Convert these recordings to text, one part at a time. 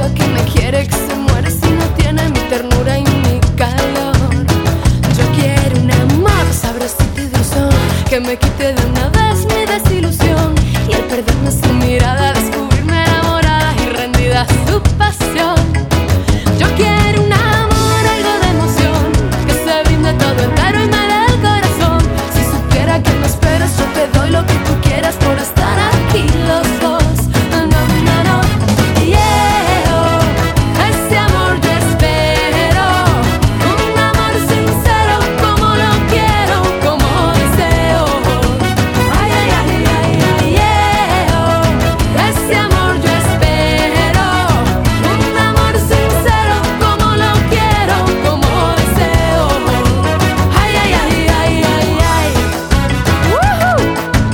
digo que me quiere, que se muere si no tiene mi ternura y mi calor. Yo quiero un amor sabrosito y dulzón, que me quite de una vez mi desilusión, y al perderme su mirada descubrirme enamorada y rendida a su pasión. Yo quiero un amor, algo de emoción, que se brinde todo entero y me dé el corazón. Si supiera que me esperas, yo te doy lo que tú quieras por estar aquí los dos. No, no, no, yeah, oh, ese amor yo espero, un amor sincero como lo quiero, como deseo. Ay, ay, ay, ay, ay, yeah, oh, ese amor yo espero, un amor sincero como lo quiero, como deseo. Ay, ay, ay, ay, ay, ay. ¡Woohoo!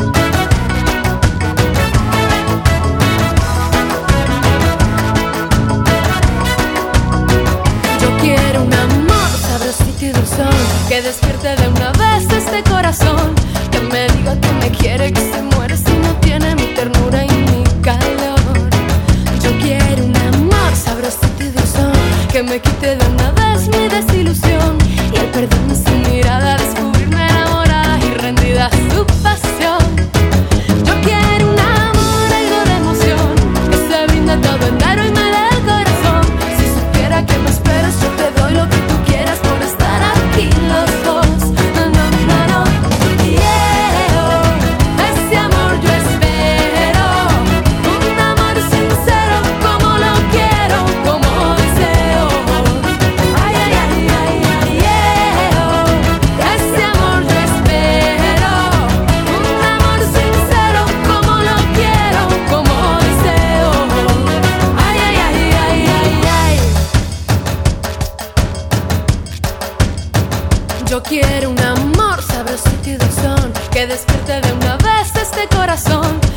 Yo quiero un amor sabrosito y dulzón, que despierte de una vez este corazón, que me diga que me quiere, que se muere si no tiene mi ternura y mi calor. Yo quiero un amor sabrosito y dulzón, que me quite de una vez mi desilusión, y al perderme su mirada descubrirme enamorada y rendida a su pasión. Yo quiero un amor, algo de emoción, que se brinde todo entero y me dé el corazón. Si supiera que me esperas, yo te doy lo que tú quieras por estar aquí los dos. No, no, no, no, yeah, oh, ese amor yo espero, un amor sincero como lo quiero, como deseo. Ay, ay, ay, ay, ay, yeah, oh, ese amor yo espero, un amor sincero como lo quiero, como deseo. Ay, ay, ay, ay, ay, ay. Yo quiero un amor sabrosito y dulzón, que despierte de una vez este corazón,